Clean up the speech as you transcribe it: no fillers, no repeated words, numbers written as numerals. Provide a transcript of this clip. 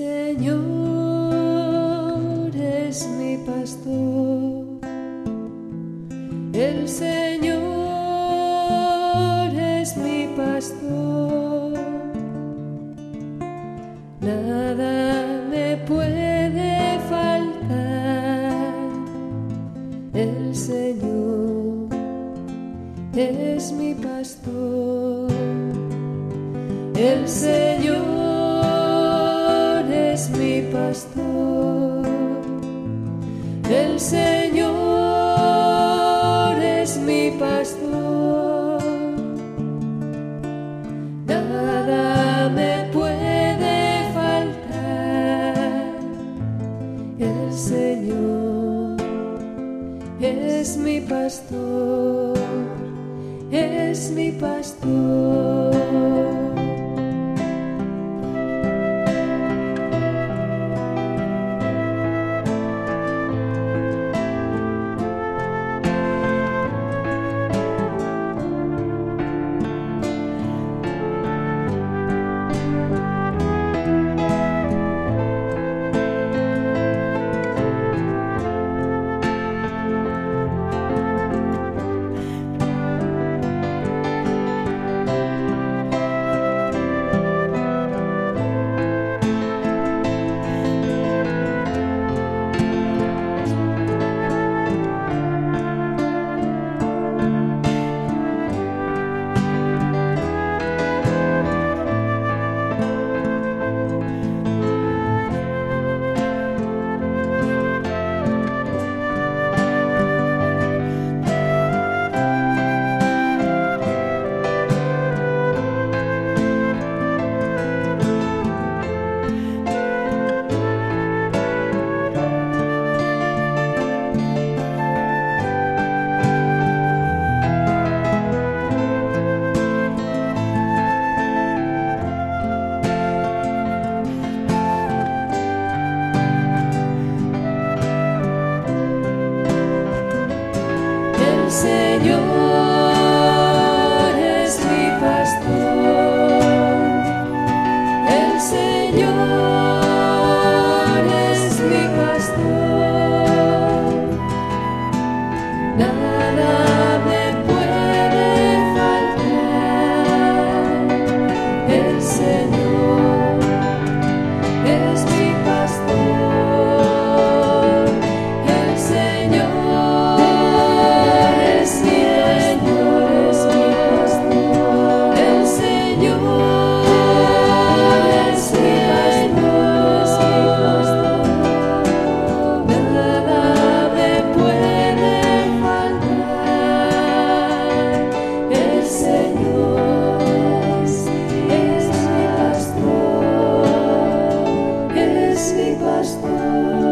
Señor es mi pastor, el Señor es mi pastor, nada me puede faltar. El Señor es mi pastor, el Señor es mi pastor, el Señor es mi pastor, nada me puede faltar. El Señor es mi pastor, es mi pastor. El Señor es mi pastor, el Señor es mi pastor, nada me puede faltar. El Señor es mi pastor, el Señor pastor.